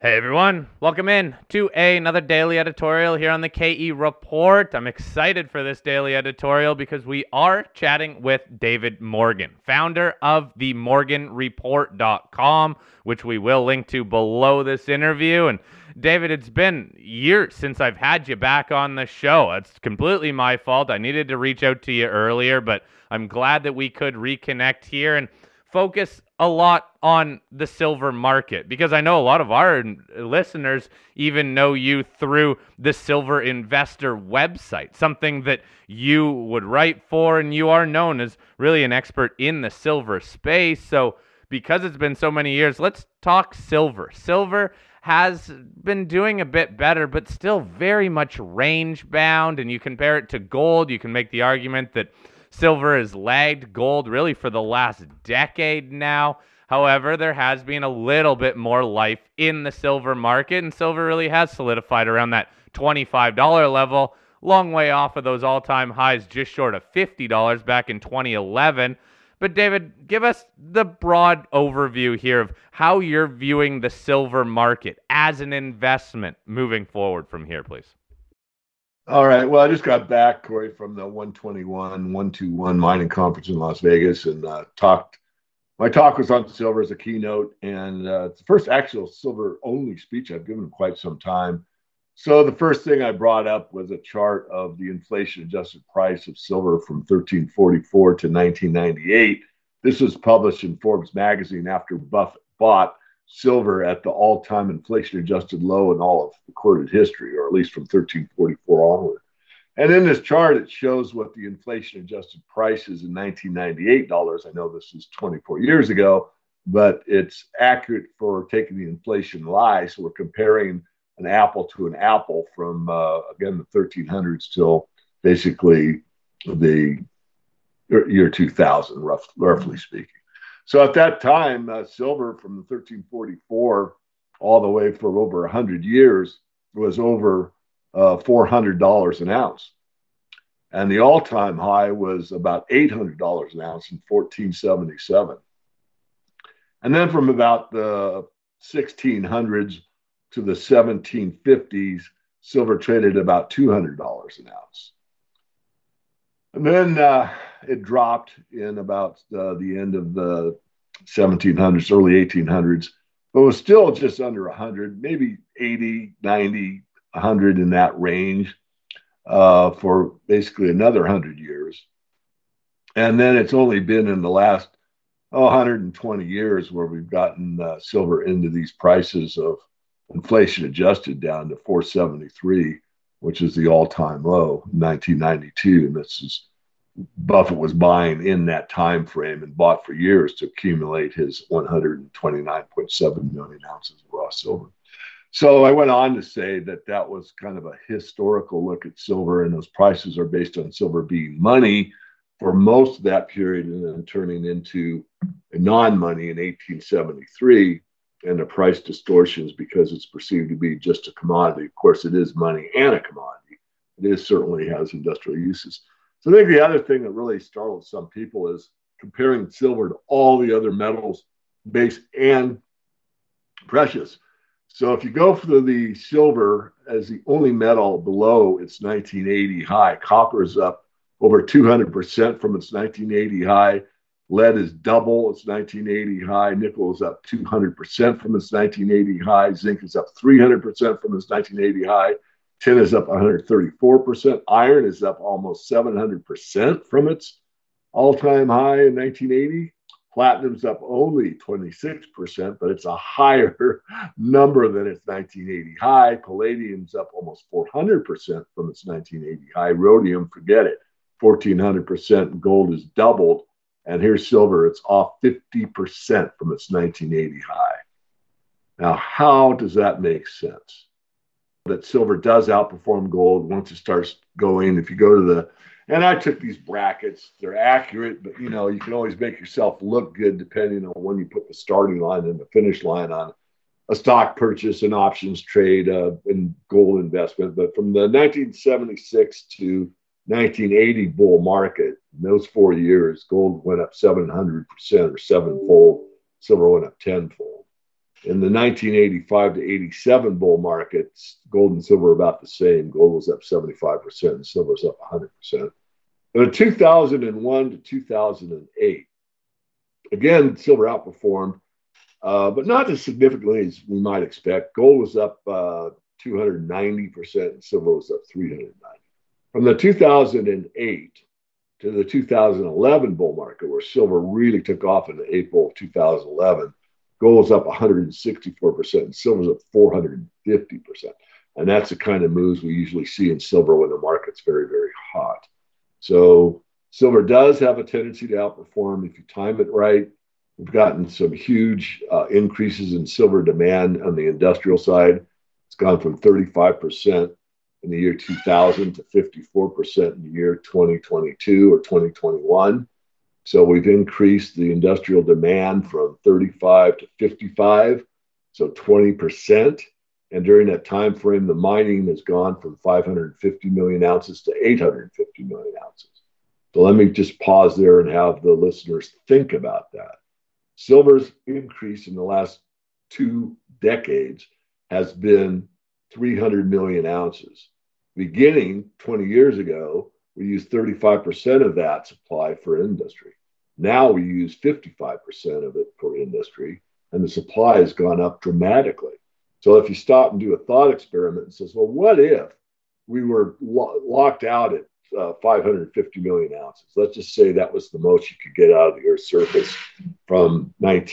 Hey everyone, welcome in to another daily editorial here on the KE Report. I'm excited for this daily editorial because we are chatting with David Morgan, founder of the morganreport.com, which we will link to below this interview. And David, it's been years since I've had you back on the show. It's completely my fault. I needed to reach out to you earlier, but I'm glad that we could reconnect here and focus a lot on the silver market, because I know a lot of our listeners even know you through the Silver Investor website, something that you would write for, and you are known as really an expert in the silver space. So because it's been so many years, let's talk silver. Silver has been doing a bit better, but still very much range bound. And you compare it to gold, you can make the argument that silver has lagged gold really for the last decade now. However, there has been a little bit more life in the silver market, and silver really has solidified around that $25 level, long way off of those all-time highs just short of $50 back in 2011. But David, give us the broad overview here of how you're viewing the silver market as an investment moving forward from here, please. All right. Well, I just got back, Corey, from the 121 mining conference in Las Vegas, and talked. My talk was on silver as a keynote, and it's the first actual silver-only speech I've given in quite some time. So the first thing I brought up was a chart of the inflation-adjusted price of silver from 1344 to 1998. This was published in Forbes magazine after Buffett bought silver at the all-time inflation-adjusted low in all of recorded history, or at least from 1344 onward. And in this chart, it shows what the inflation-adjusted price is in 1998 dollars. I know this is 24 years ago, but it's accurate for taking the inflation lie. So we're comparing an apple to an apple from, again, the 1300s till basically the year 2000, roughly speaking. So at that time, silver from the 1344 all the way for over 100 years was over $400 an ounce. And the all-time high was about $800 an ounce in 1477. And then from about the 1600s to the 1750s, silver traded about $200 an ounce. And then it dropped in about the end of the 1700s, early 1800s, but was still just under 100, maybe 80, 90, 100 in that range for basically another 100 years. And then it's only been in the last 120 years where we've gotten silver into these prices of inflation adjusted down to 473, which is the all-time low in 1992. And this is Buffett was buying in that time frame and bought for years to accumulate his 129.7 million ounces of raw silver. So I went on to say that that was kind of a historical look at silver, and those prices are based on silver being money for most of that period and then turning into non-money in 1873, and the price distortions because it's perceived to be just a commodity. Of course, it is money and a commodity. It certainly has industrial uses. So I think the other thing that really startled some people is comparing silver to all the other metals, base and precious. So if you go for the silver as the only metal below its 1980 high, copper is up over 200% from its 1980 high. Lead is double its 1980 high. Nickel is up 200% from its 1980 high. Zinc is up 300% from its 1980 high. Tin is up 134%. Iron is up almost 700% from its all-time high in 1980. Platinum's up only 26%, but it's a higher number than its 1980 high. Palladium's up almost 400% from its 1980 high. Rhodium, forget it, 1,400%. Gold is doubled. And here's silver, it's off 50% from its 1980 high. Now, how does that make sense? That silver does outperform gold once it starts going. If you go to the, and I took these brackets, they're accurate, but you know, you can always make yourself look good depending on when you put the starting line and the finish line on a stock purchase, an options trade, and gold investment. But from the 1976 to 1980 bull market, in those 4 years, gold went up 700% or sevenfold, silver went up tenfold. In the 1985 to 87 bull markets, gold and silver were about the same. Gold was up 75% and silver was up 100%. But in 2001 to 2008, again, silver outperformed, but not as significantly as we might expect. Gold was up 290% and silver was up 390%. From the 2008 to the 2011 bull market, where silver really took off in April of 2011, gold was up 164% and silver was up 450%. And that's the kind of moves we usually see in silver when the market's very, very hot. So silver does have a tendency to outperform if you time it right. We've gotten some huge increases in silver demand on the industrial side. It's gone from 35% in the year 2000 to 54% in the year 2022 or 2021. So we've increased the industrial demand from 35 to 55, so 20%. And during that time frame, the mining has gone from 550 million ounces to 850 million ounces. So let me just pause there and have the listeners think about that. Silver's increase in the last 2 decades has been 300 million ounces. Beginning 20 years ago, we used 35% of that supply for industry. Now we use 55% of it for industry, and the supply has gone up dramatically. So if you stop and do a thought experiment and says, well, what if we were locked out at 550 million ounces? Let's just say that was the most you could get out of the Earth's surface from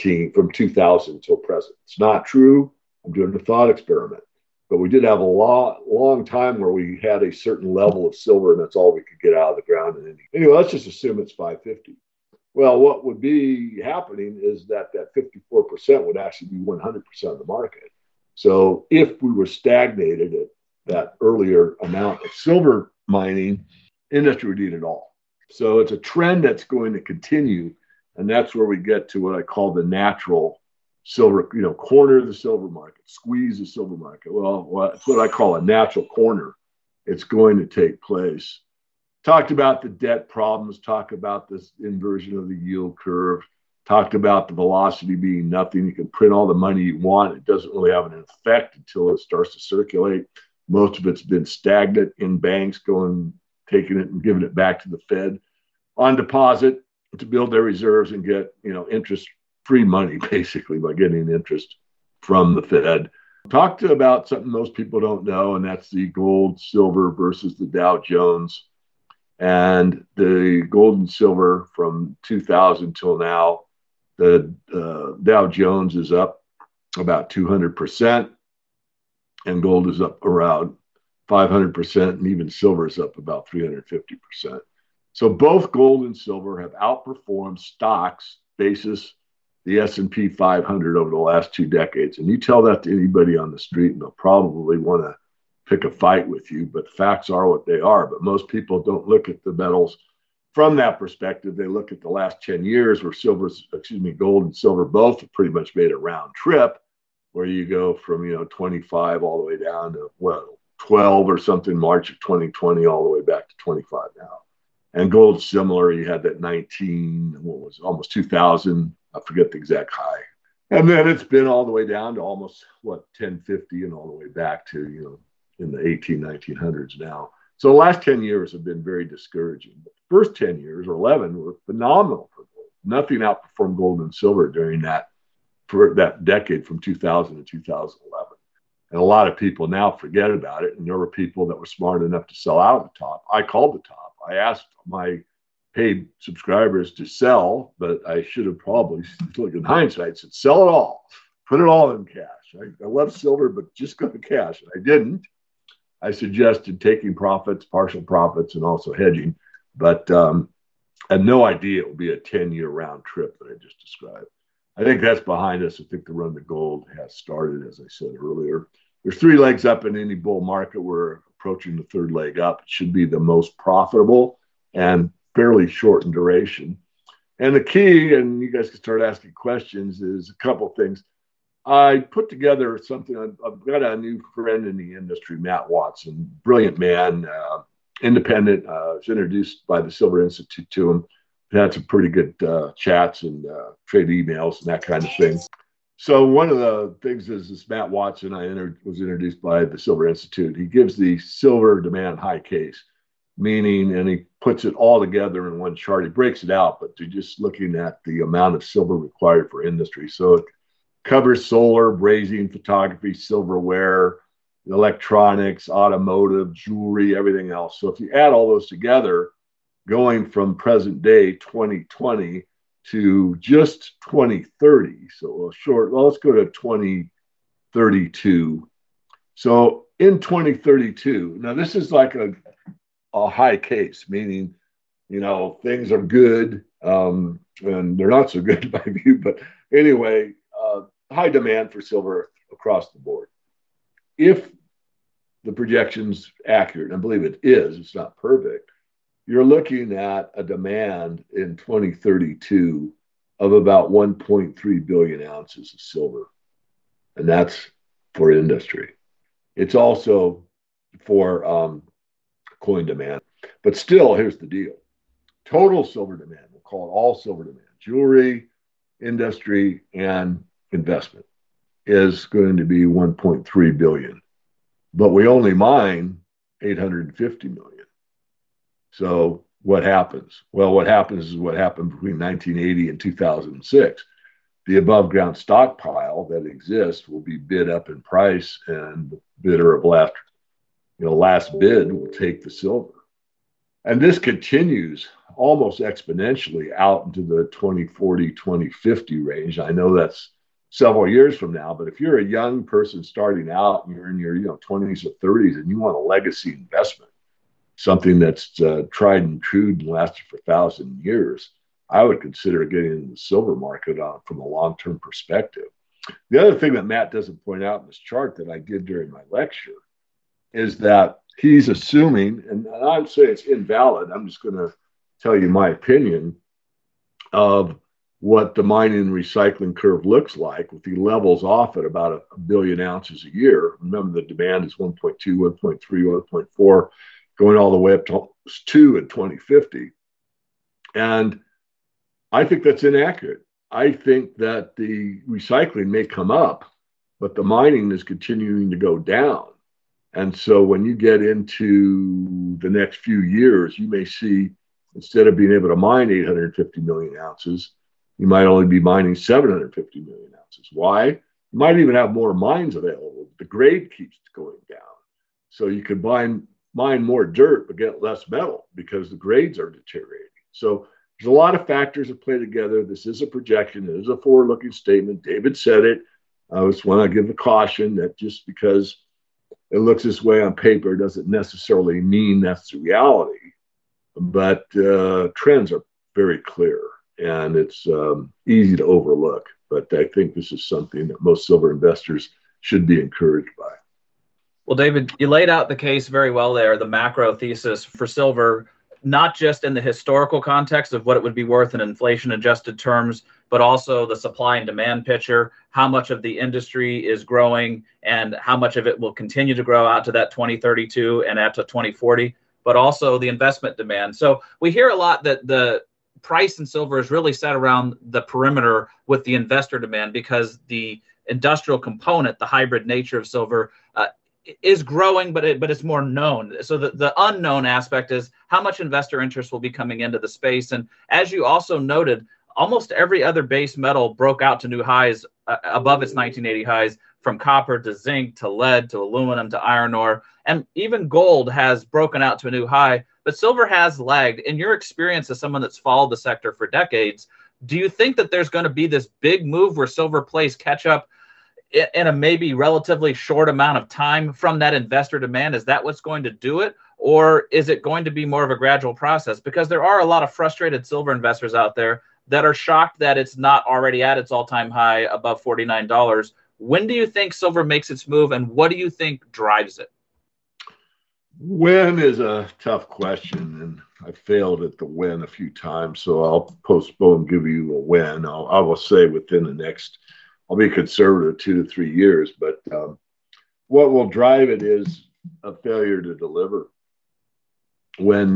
2000 till present. It's not true. I'm doing a thought experiment. But we did have a long time where we had a certain level of silver, and that's all we could get out of the ground. Anyway, let's just assume it's 550. Well, what would be happening is that 54% would actually be 100% of the market. So if we were stagnated at that earlier amount of silver mining, industry would eat it all. So it's a trend that's going to continue, and that's where we get to what I call the natural silver, corner the silver market, squeeze the silver market. Well, it's what I call a natural corner. It's going to take place. Talked about the debt problems, talked about this inversion of the yield curve, talked about the velocity being nothing. You can print all the money you want. It doesn't really have an effect until it starts to circulate. Most of it's been stagnant in banks, taking it and giving it back to the Fed on deposit to build their reserves and get, interest-free money, basically, by getting interest from the Fed. Talked about something most people don't know, and that's the gold, silver versus the Dow Jones. And the gold and silver from 2000 till now, the Dow Jones is up about 200%, and gold is up around 500%, and even silver is up about 350%. So both gold and silver have outperformed stocks basis the S&P 500 over the last 2 decades. And you tell that to anybody on the street, and they'll probably want to pick a fight with you, but the facts are what they are. But most people don't look at the metals from that perspective. They look at the last 10 years where gold and silver both have pretty much made a round trip, where you go from 25 all the way down to 12 or something March of 2020 all the way back to 25 now. And gold similar, you had that 19, almost 2000, I forget the exact high. And then it's been all the way down to almost 1050 and all the way back to in the 1900s now. So the last 10 years have been very discouraging. The first 10 years or 11 were phenomenal for gold. Nothing outperformed gold and silver for that decade from 2000 to 2011. And a lot of people now forget about it. And there were people that were smart enough to sell out at the top. I called the top. I asked my paid subscribers to sell, but I should have probably, look in hindsight, said sell it all. Put it all in cash. I love silver, but just go to cash. I didn't. I suggested taking profits, partial profits, and also hedging. But I had no idea it would be a 10-year round trip that I just described. I think that's behind us. I think the run to gold has started, as I said earlier. There's 3 legs up in any bull market. We're approaching the 3rd leg up. It should be the most profitable and fairly short in duration. And the key, and you guys can start asking questions, is a couple of things. I put together something. I've got a new friend in the industry, Matt Watson, brilliant man, independent. Was introduced by the Silver Institute to him. We had some pretty good chats and trade emails and that kind of thing. So one of the things is this Matt Watson was introduced by the Silver Institute. He gives the silver demand high case, meaning, and he puts it all together in one chart. He breaks it out, but you're just looking at the amount of silver required for industry. So it covers solar, brazing, photography, silverware, electronics, automotive, jewelry, everything else. So if you add all those together, going from present day 2020 to just 2030. So short, well, let's go to 2032. So in 2032, now this is like a high case, meaning, things are good and they're not so good in my view. But anyway, high demand for silver across the board. If the projection's accurate, and I believe it is, it's not perfect, you're looking at a demand in 2032 of about 1.3 billion ounces of silver. And that's for industry. It's also for coin demand. But still, here's the deal. Total silver demand, we'll call it all silver demand, jewelry, industry, and investment, is going to be 1.3 billion. But we only mine 850 million. So what happens? Well, what happens is what happened between 1980 and 2006. The above ground stockpile that exists will be bid up in price, and the bidder of last bid will take the silver. And this continues almost exponentially out into the 2040, 2050 range. I know that's several years from now, but if you're a young person starting out and you're in your 20s or 30s and you want a legacy investment, something that's tried and true and lasted for 1,000 years, I would consider getting in the silver market from a long-term perspective. The other thing that Matt doesn't point out in this chart that I did during my lecture is that he's assuming, and I'm saying it's invalid, I'm just going to tell you my opinion of what the mining and recycling curve looks like with the levels off at about a billion ounces a year. Remember, the demand is 1.2, 1.3, 1.4, going all the way up to 2 in 2050. And I think that's inaccurate. I think that the recycling may come up, but the mining is continuing to go down. And so when you get into the next few years, you may see, instead of being able to mine 850 million ounces, you might only be mining 750 million ounces. Why? You might even have more mines available. The grade keeps going down. So you could mine more dirt but get less metal because the grades are deteriorating. So there's a lot of factors that play together. This is a projection. It is a forward-looking statement. David said it. I just want to give a caution that just because it looks this way on paper doesn't necessarily mean that's the reality. But trends are very clear, and it's easy to overlook. But I think this is something that most silver investors should be encouraged by. Well, David, you laid out the case very well there, the macro thesis for silver, not just in the historical context of what it would be worth in inflation-adjusted terms, but also the supply and demand picture, how much of the industry is growing and how much of it will continue to grow out to that 2032 and out to 2040, but also the investment demand. So we hear a lot that the price in silver is really set around the perimeter with the investor demand because the industrial component, the hybrid nature of silver, is growing, but it's more known. So the unknown aspect is how much investor interest will be coming into the space. And as you also noted, almost every other base metal broke out to new highs above its 1980 highs, from copper to zinc to lead to aluminum to iron ore. And even gold has broken out to a new high, but silver has lagged. In your experience as someone that's followed the sector for decades, do you think that there's going to be this big move where silver plays catch up in a maybe relatively short amount of time from that investor demand? Is that what's going to do it? Or is it going to be more of a gradual process? Because there are a lot of frustrated silver investors out there that are shocked that it's not already at its all-time high above $49. When do you think silver makes its move, and what do you think drives it? When is a tough question, and I failed at the when a few times, so I'll postpone give you a when. I will say within the next, I'll be conservative, 2 to 3 years, but what will drive it is a failure to deliver. When,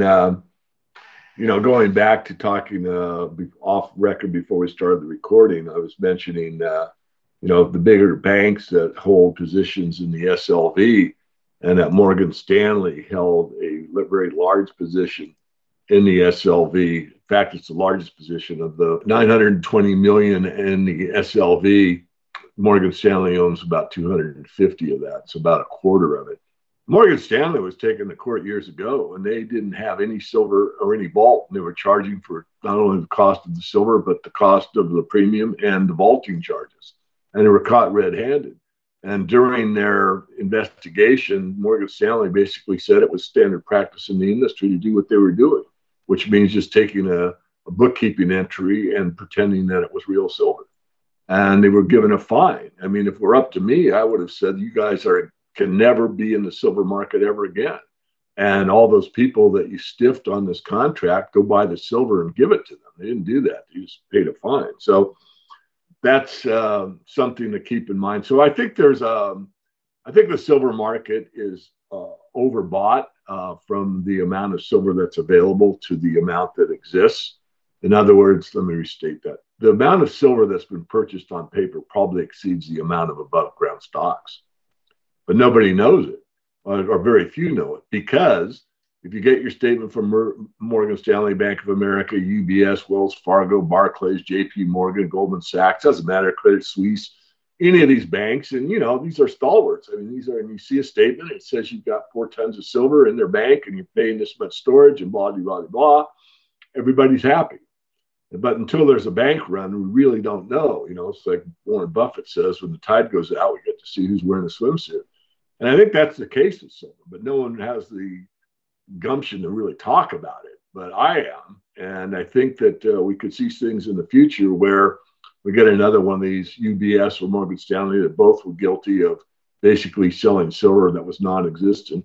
going back to talking off record before we started the recording, I was mentioning the bigger banks that hold positions in the SLV, and that Morgan Stanley held a very large position in the SLV. In fact, it's the largest position of the 920 million in the SLV. Morgan Stanley owns about 250 of that, so about a quarter of it. Morgan Stanley was taken to court years ago, and they didn't have any silver or any vault. They were charging for not only the cost of the silver, but the cost of the premium and the vaulting charges. And they were caught red-handed. And during their investigation, Morgan Stanley basically said it was standard practice in the industry to do what they were doing, which means just taking a bookkeeping entry and pretending that it was real silver. And they were given a fine. I mean, if we're up to me, I would have said, you guys can never be in the silver market ever again. And all those people that you stiffed on this contract, go buy the silver and give it to them. They didn't do that. They just paid a fine. So that's something to keep in mind. So I think I think the silver market is overbought from the amount of silver that's available to the amount that exists. In other words, let me restate that. The amount of silver that's been purchased on paper probably exceeds the amount of above ground stocks. But nobody knows it, or very few know it, because if you get your statement from Morgan Stanley, Bank of America, UBS, Wells Fargo, Barclays, JP Morgan, Goldman Sachs, doesn't matter, Credit Suisse, any of these banks, and these are stalwarts. I mean, and you see a statement, it says you've got 4 tons of silver in their bank and you're paying this much storage and blah, blah, blah, blah. Everybody's happy. But until there's a bank run, we really don't know. It's like Warren Buffett says, when the tide goes out, we get to see who's wearing a swimsuit. And I think that's the case with silver, but no one has the gumption to really talk about it. But I am. And I think that we could see things in the future where we get another one of these UBS or Morgan Stanley that both were guilty of basically selling silver that was non-existent.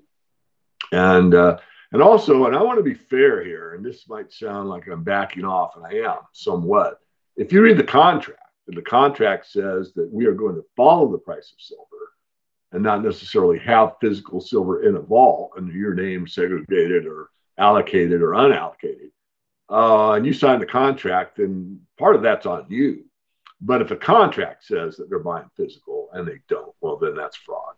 And also, and I want to be fair here, and this might sound like I'm backing off, and I am somewhat. If you read the contract, and the contract says that we are going to follow the price of silver and not necessarily have physical silver in a vault under your name segregated or allocated or unallocated, and you sign the contract, then part of that's on you. But if a contract says that they're buying physical and they don't, well, then that's fraud.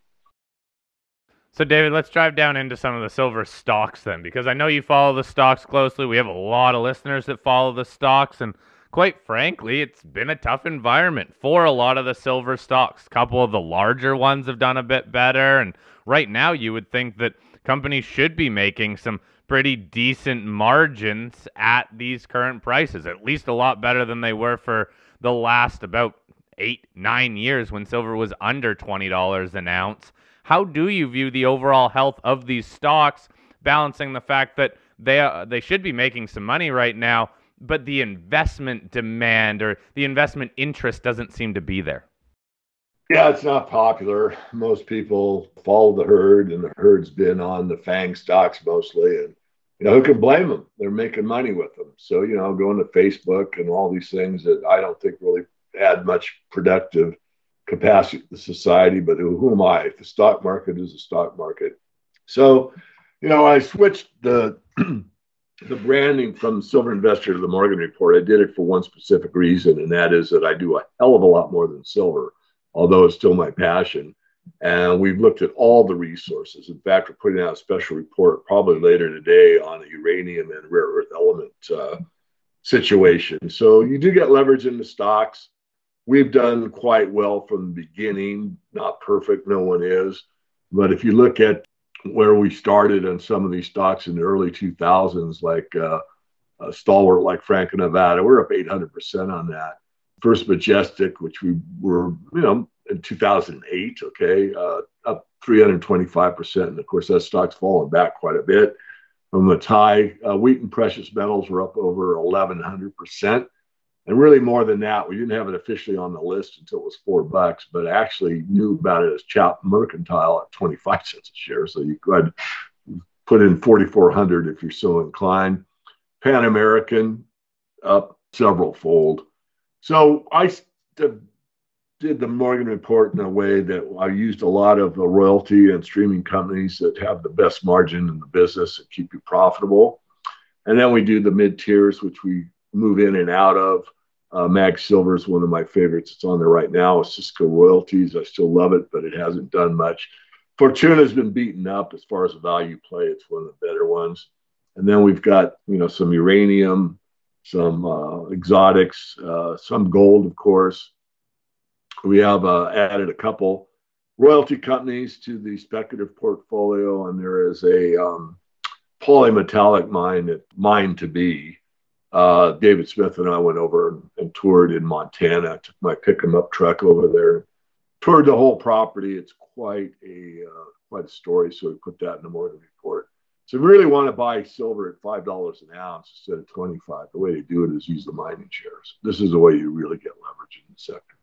So, David, let's drive down into some of the silver stocks then, because I know you follow the stocks closely. We have a lot of listeners that follow the stocks, and quite frankly, it's been a tough environment for a lot of the silver stocks. A couple of the larger ones have done a bit better, and right now you would think that companies should be making some pretty decent margins at these current prices, at least a lot better than they were for the last about 8-9 years when silver was under $20 an ounce. How do you view the overall health of these stocks, balancing the fact that they should be making some money right now, but the investment demand or the investment interest doesn't seem to be there? Yeah, it's not popular. Most people follow the herd, and the herd's been on the FANG stocks mostly. And, who can blame them? They're making money with them. So, going to Facebook and all these things that I don't think really add much productive capacity to society, but who am I? The stock market is a stock market. So, I switched the branding from Silver Investor to the Morgan Report. I did it for one specific reason, and that is that I do a hell of a lot more than silver, although it's still my passion. And we've looked at all the resources. In fact, we're putting out a special report probably later today on the uranium and rare earth element situation. So you do get leverage in the stocks. We've done quite well from the beginning. Not perfect, no one is. But if you look at where we started on some of these stocks in the early 2000s, like a stalwart like Franco-Nevada, we're up 800% on that. First Majestic, which we were, in 2008, up 325%. And of course, that stock's fallen back quite a bit from its high. Wheaton Precious Metals were up over 1,100%. And really more than that, we didn't have it officially on the list until it was $4, but I actually knew about it as Chap Mercantile at 25 cents a share. So you could put in 4,400 if you're so inclined. Pan American up several fold. So I did the Morgan Report in a way that I used a lot of the royalty and streaming companies that have the best margin in the business and keep you profitable. And then we do the mid tiers, which we move in and out of. Mag Silver is one of my favorites. It's on there right now. Osisko Royalties. I still love it, but it hasn't done much. Fortuna's been beaten up as far as a value play. It's one of the better ones. And then we've got, some uranium, some exotics, some gold, of course. We have added a couple royalty companies to the speculative portfolio, and there is a polymetallic mine at Mine to Be. David Smith and I went over and toured in Montana. I took my pick-em-up truck over there, toured the whole property. It's quite a story, so we put that in the morning report. So if you really want to buy silver at $5 an ounce instead of 25, the way to do it is use the mining shares. This is the way you really get leverage in the sector.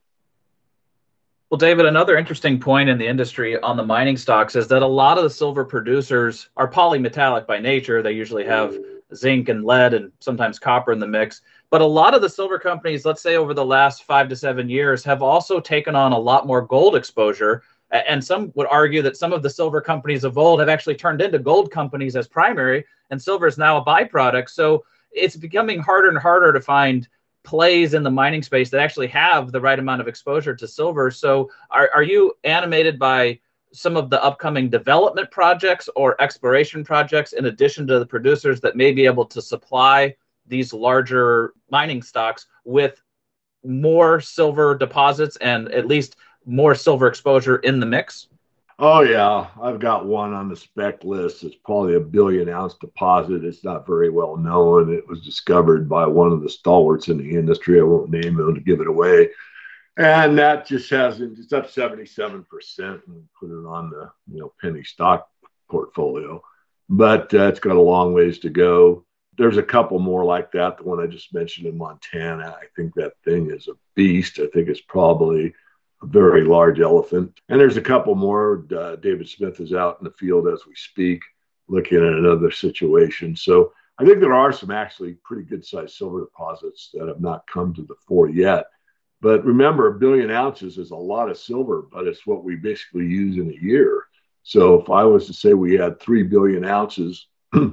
Well, David, another interesting point in the industry on the mining stocks is that a lot of the silver producers are polymetallic by nature. They usually have zinc and lead and sometimes copper in the mix. But a lot of the silver companies, let's say over the last 5 to 7 years, have also taken on a lot more gold exposure. And some would argue that some of the silver companies of old have actually turned into gold companies as primary, and silver is now a byproduct. So it's becoming harder and harder to find plays in the mining space that actually have the right amount of exposure to silver. So are you animated by some of the upcoming development projects or exploration projects in addition to the producers that may be able to supply these larger mining stocks with more silver deposits and at least more silver exposure in the mix? Oh, yeah. I've got one on the spec list. It's probably a 1 billion ounce deposit. It's not very well known. It was discovered by one of the stalwarts in the industry. I won't name him to give it away. And that just hasn't, it's up 77% and put it on the, penny stock portfolio. But it's got a long ways to go. There's a couple more like that. The one I just mentioned in Montana, I think that thing is a beast. I think it's probably a very large elephant. And there's a couple more. David Smith is out in the field as we speak, looking at another situation. So I think there are some actually pretty good sized silver deposits that have not come to the fore yet. But remember, 1 billion ounces is a lot of silver, but it's what we basically use in a year. So if I was to say we had 3 billion ounces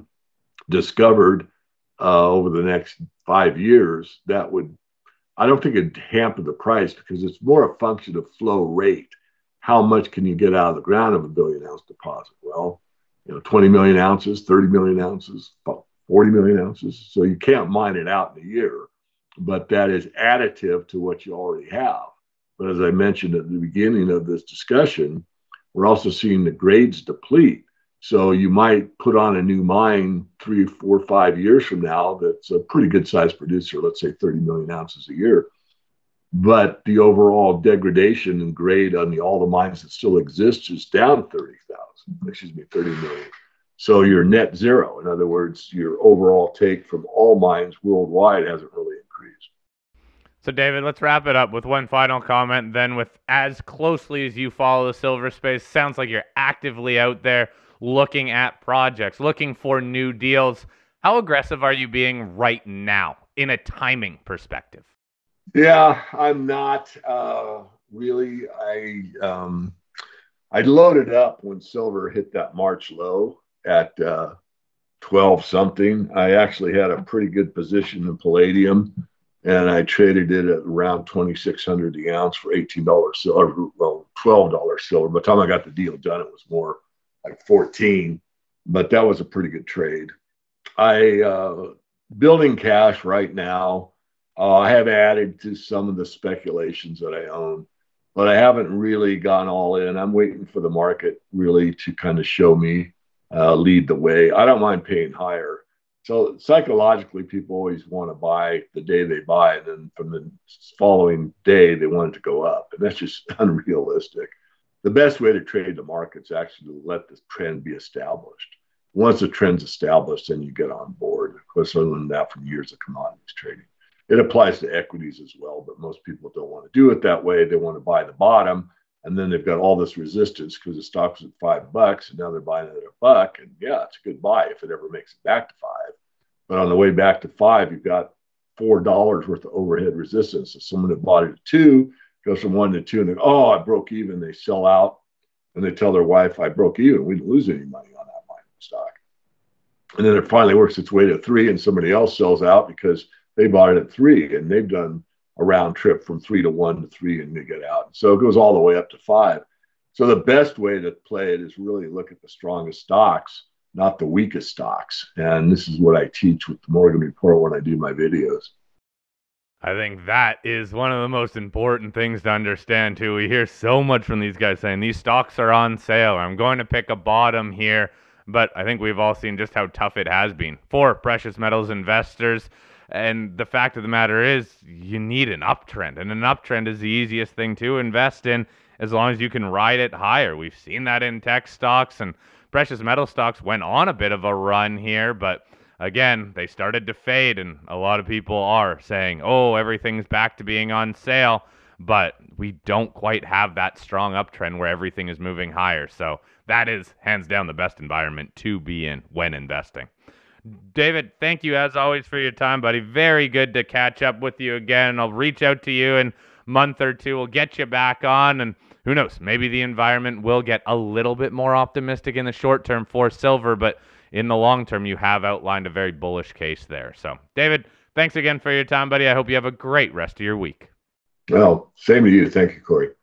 discovered over the next 5 years, that would, I don't think it'd hamper the price because it's more a function of flow rate. How much can you get out of the ground of a 1 billion ounce deposit? Well, 20 million ounces, 30 million ounces, 40 million ounces. So you can't mine it out in a year, but that is additive to what you already have. But as I mentioned at the beginning of this discussion, we're also seeing the grades deplete. So you might put on a new mine 3, 4, 5 years from now that's a pretty good sized producer, let's say 30 million ounces a year. But the overall degradation and grade on all the mines that still exist is down 30 million. So you're net zero. In other words, your overall take from all mines worldwide hasn't really increased. So, David, let's wrap it up with one final comment. Then, with as closely as you follow the silver space, sounds like you're actively out there looking at projects, looking for new deals. How aggressive are you being right now in a timing perspective? Yeah, I'm not really. I loaded up when silver hit that March low at 12 something. I actually had a pretty good position in palladium, and I traded it at around 2,600 the ounce for $18 silver, well, $12 silver. By the time I got the deal done, it was more like 14, but that was a pretty good trade. Building cash right now. I have added to some of the speculations that I own, but I haven't really gone all in. I'm waiting for the market really to kind of show me, lead the way. I don't mind paying higher. So psychologically, people always want to buy the day they buy, and then from the following day, they want it to go up. And that's just unrealistic. The best way to trade the market is actually to let the trend be established. Once the trend's established, then you get on board. Of course, I learned that from years of commodities trading. It applies to equities as well, but most people don't want to do it that way. They want to buy the bottom, and then they've got all this resistance because the stock was at $5, and now they're buying it at $1. And yeah, it's a good buy if it ever makes it back to $5. But on the way back to $5, you've got $4 worth of overhead resistance. So someone that bought it at $2 goes from 1 to 2, and they go, oh, I broke even. They sell out, and they tell their wife, I broke even. We didn't lose any money on that mining stock. And then it finally works its way to 3, and somebody else sells out because they bought it at 3, and they've done a round trip from 3 to 1 to 3 and you get out. So it goes all the way up to 5. So the best way to play it is really look at the strongest stocks, not the weakest stocks. And this is what I teach with the Morgan Report when I do my videos. I think that is one of the most important things to understand, too. We hear so much from these guys saying these stocks are on sale. I'm going to pick a bottom here. But I think we've all seen just how tough it has been for precious metals investors. And the fact of the matter is, you need an uptrend. And an uptrend is the easiest thing to invest in as long as you can ride it higher. We've seen that in tech stocks, and precious metal stocks went on a bit of a run here, but again, they started to fade, and a lot of people are saying, oh, everything's back to being on sale, but we don't quite have that strong uptrend where everything is moving higher. So that is hands down the best environment to be in when investing. David, thank you as always for your time, buddy. Very good to catch up with you again. I'll reach out to you in a month or two. We'll get you back on, and who knows, maybe the environment will get a little bit more optimistic in the short term for silver, but in the long term, you have outlined a very bullish case there. So, David, thanks again for your time, buddy. I hope you have a great rest of your week. Well, same to you. Thank you, Corey.